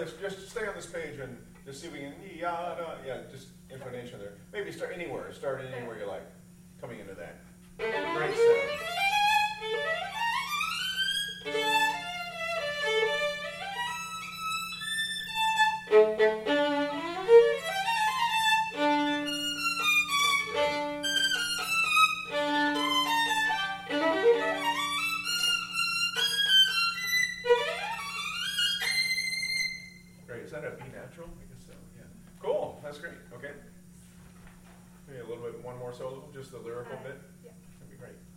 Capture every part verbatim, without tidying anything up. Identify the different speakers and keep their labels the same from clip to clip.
Speaker 1: just, just stay on this page and just see if we can, yada, yeah, just intonation there. Maybe start anywhere, start anywhere you like, coming into that. Great sound. Great, is that a B natural? I guess so, yeah. Cool, that's great, okay. Maybe a little bit, one more solo, just the lyrical bit?
Speaker 2: Yeah.
Speaker 1: That'd be great.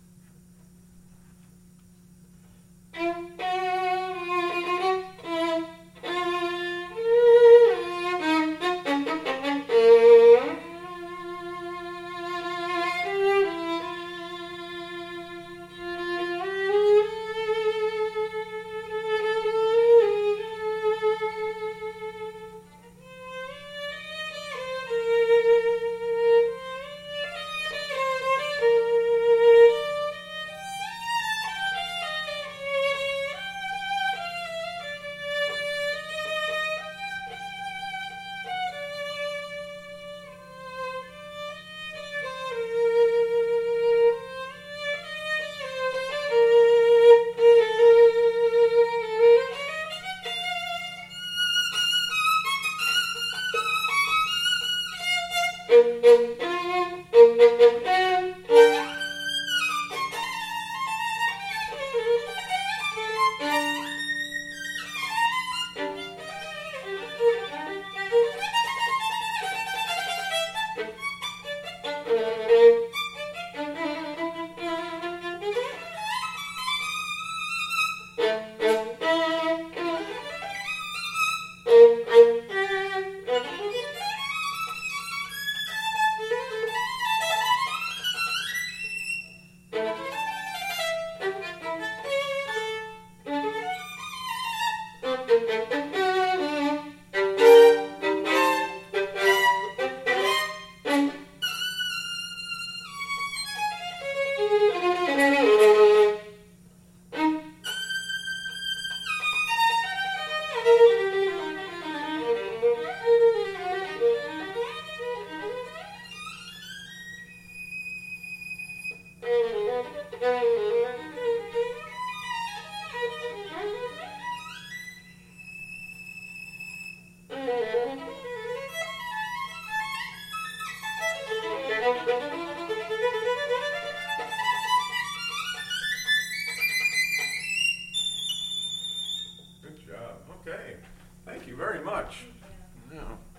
Speaker 1: Good job. Okay. Thank you very much. Yeah.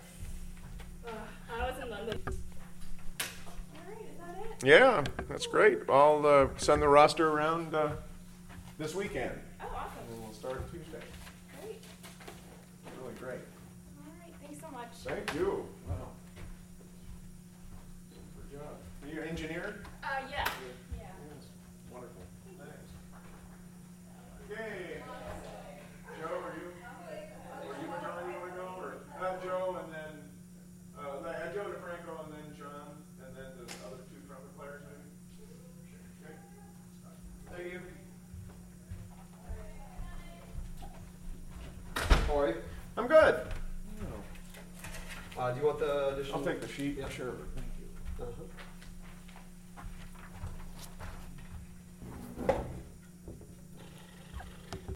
Speaker 2: Uh, I was in London. All right, is that it?
Speaker 1: Yeah, that's great. I'll uh, send the roster around uh, this weekend.
Speaker 2: Oh, awesome.
Speaker 1: And we'll start Tuesday.
Speaker 2: Great.
Speaker 1: Really great.
Speaker 2: All right, thanks so much.
Speaker 1: Thank you. Wow. Good job. Are you an engineer?
Speaker 2: Uh, yeah. Yeah.
Speaker 1: Yes. Wonderful. Thanks. Okay. Joe, are you? Are you and John, you want to go? Or uh, Joe and then uh, like, uh, Joe DeFranco and then John and then the other two trumpet players maybe? Okay. Thank you.
Speaker 3: How are you?
Speaker 1: I'm good.
Speaker 3: Uh, do you want the additional?
Speaker 1: I'll take the sheet.
Speaker 3: Yeah.
Speaker 1: Sure. Thank you.
Speaker 3: Uh-huh.